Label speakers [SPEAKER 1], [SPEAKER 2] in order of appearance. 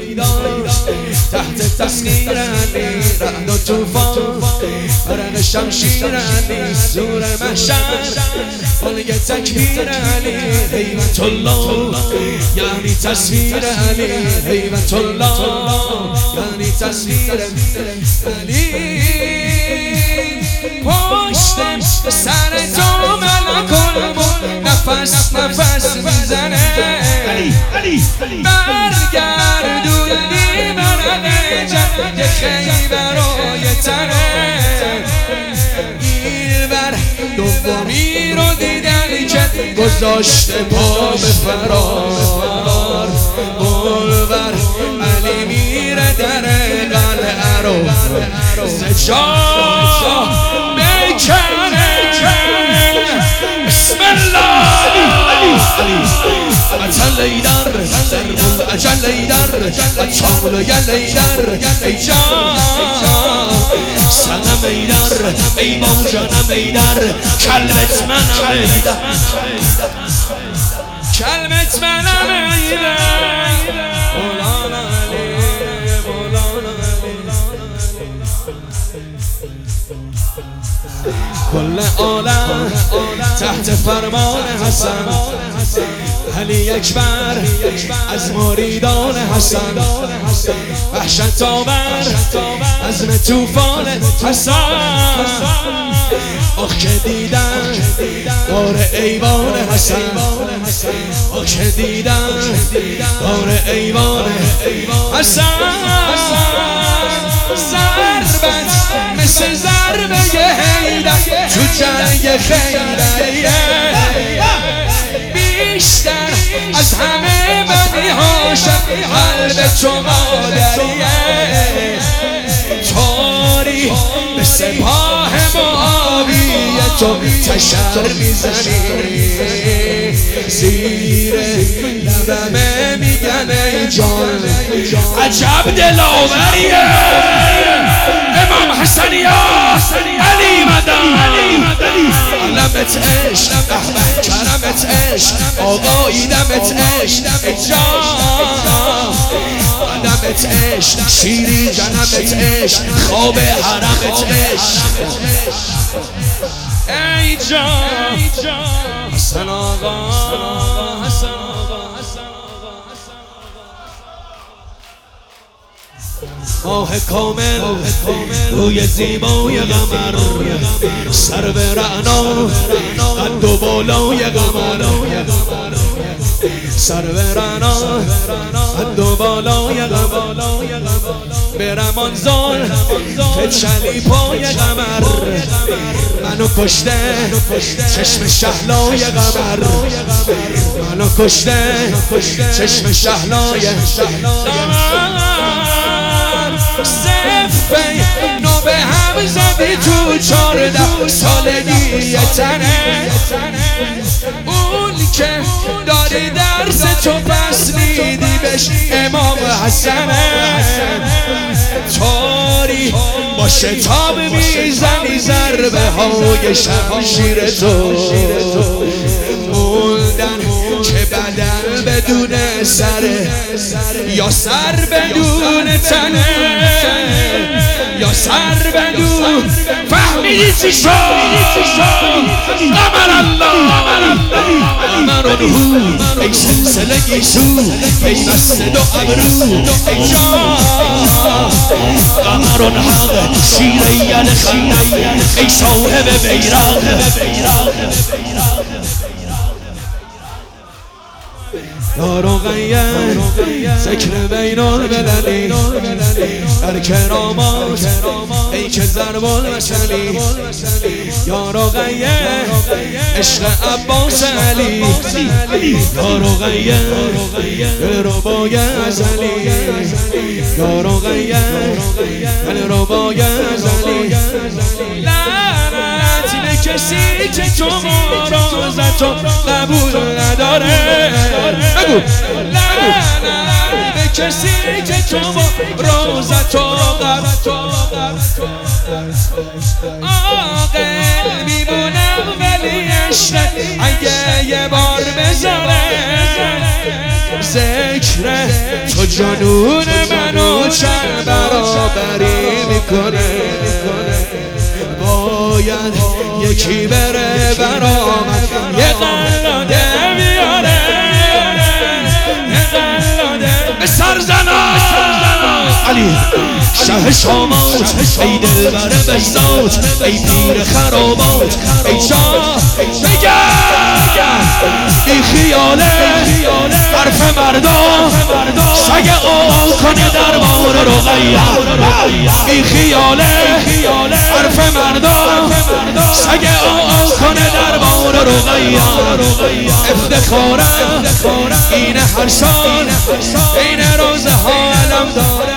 [SPEAKER 1] میدان تحت تسخیر علی رعد و توفان برق شمشیر علی زور محشر بلگ تکبیر علی هیبت الله یعنی تصویر علی هیبت الله یعنی تصویر علی پشت سر تو ملک الموت نفس نفس میزنه برگردونی برق جنگ خیبر و یتنه این بر دومی رو دیدن که گذاشته پا به فرار بلور علی میره در قلعه رو زجا میکنه بسم الله اجل ایدر اجل ایدر اجل ایدر ای جان سنم ایدر ای موجانم ایدر کلمت منم ایدر کلمت منم ایدر مولانا علی مولانا علی کل عالم تحت فرمان حسن علی اکبر از مریدان حسن وحشت آور عزم طوفان حسن آخ که دیدن بار ایوان حسن آخ که دیدن بار ایوان حسن ضربت مثل ضربه حیدر تو جنگ خیبر بیشتر از همه بنی هاشم قلب تو مادریه تاری به سپاه معاویه تو تشر میزنی زیر لبمه میگن ای جان عجب دلاوریه امام حسنیا علی مدن علمت عشق احمد کرمت عشق آقایی دمت عشق ای جان علمت عشق شیری جنمت عشق خواب حرمت عشق ای جان حسن آقا حسن آقا ماه کامل روی زیبای قمر سر به رعنا قد و بالای قمر سر به رعنا قد و بالای قمر برمان زال فتشلی پای قمر منو کشته چشم شهلای قمر منو کشته چشم شهلای صفه نو به هم زدی تو 14 سالگی تنه اون که داری درس تو پس میدی بهش امام حسنه تاری با شتاب میزنی ضربه های شمشیر تو موندن که بدن بدون سره یا سر بدون تنه یا سر بدون فهمیدی چی شد قمر الله قمرانهو ای سلسله گیسو ای بسته دو ابرو ای جان قمران حق شیره یلخی ای صاحب بیرق یا رقیه ذکر بین المللی در کرامات ای که ضرب المثلی یا رقیه عشق عباس علی یا رقیه دلربای ازلی یا رقیه دلربای ازلی کسی که تو مرازتو قبول نداره لعنت به کسی که تو مرازتو عاقل میمونه ولی عشق اگه یه بار بزنه ذکر تو جنون منو چند برابری میکنه باید یکی بره برام یه قلاده بیاره یه قلاده به سرزنان علی شه شامات ای دلبر بزاد ای پیر خرابات ای شاه بی خیاله حرف مردم سگ آن کنه دربار رقیه بی خیاله حرف مردم سگ آن کنه دربار رقیه افتخارم اینه هر سال این روزها علم داره